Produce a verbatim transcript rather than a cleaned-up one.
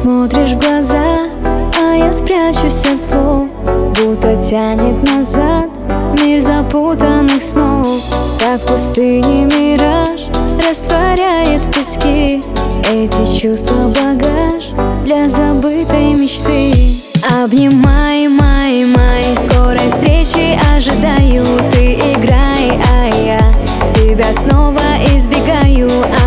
смотришь в глаза, а я спрячусь от слов, будто тянет назад мир запутанных снов. Как в пустыне мираж растворяет пески, эти чувства багаж для забытой мечты. Обнимай, май, май, скорой встречи ожидаю. Ты играй, а я тебя снова избегаю.